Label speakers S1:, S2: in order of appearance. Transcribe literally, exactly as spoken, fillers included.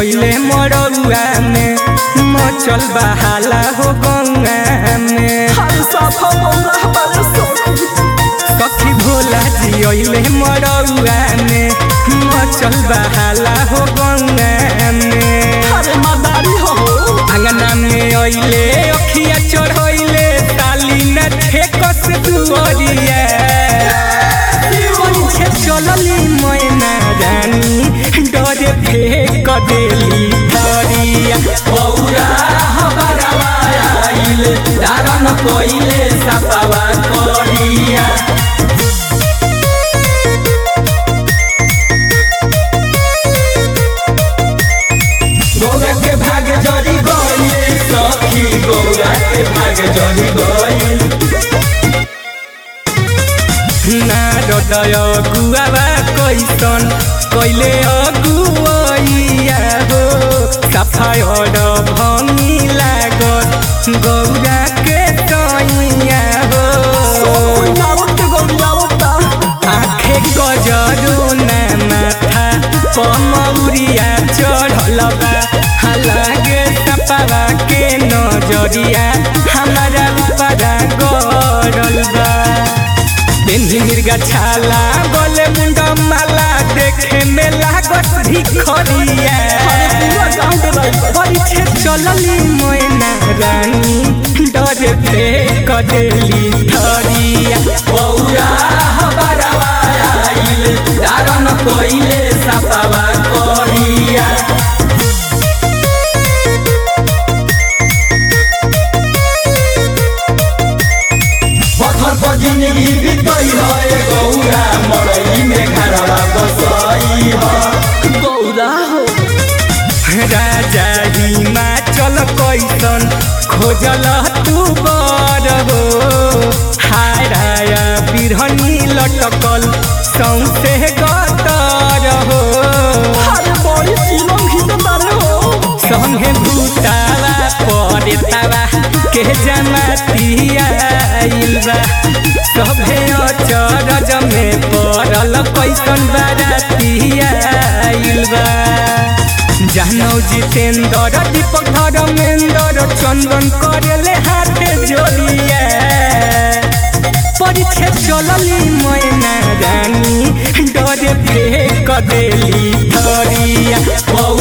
S1: जियले मरौआ में मचल बहाला हो गंगा में सखी भोला जियले मरौआ में मचल बहाला हो गंगा में अंगना में अइले अखिया चढ़ैले ताली न ठेकस दुअरिया पीछे चलली मैना रानी डरे फेंक देली धरिया बौरा हबरवा आइल दारन कोइले सपावा कोरिया गौरा के भाग जरी गइल सखी गौरा के भाग जरी गइल नारदय गुआवा कैसन कैले अगुआइया हो सफायर भंगी लागत गौरा के तैया हो आँखे गजरो ना माथा पमौरिया चढ़ल बा लागे सपावा के नजरिया हमारा ऊपरा गरल बा बिंदी मिर्गा छाला बोले मुंडा माला देखे में लागत भिखरिया पीछे चलली मैना रानी डरे फेंक देली धरिया बौरा हबरवा आइल दारन कोइले सपावा कोरिया जिंदगी बीतई है गौरा मरई में घरवा बसई है गौरा हो राजा हिमाचल कैसन खोजल तू बर हो हाराया बिरहनी लटकल सौंसे गतर हो संगे भूतावा परेतावा के जमातिया आइल बा सभे अचरज में पड़ल कैसन बारातिया आइल बा जानौ जितेंद्र दीपक धर्मेंद्र चंदन करेले हाथे जोड़िया परीक्षे चलली मैना रानी डरे फेंक देली धरिया।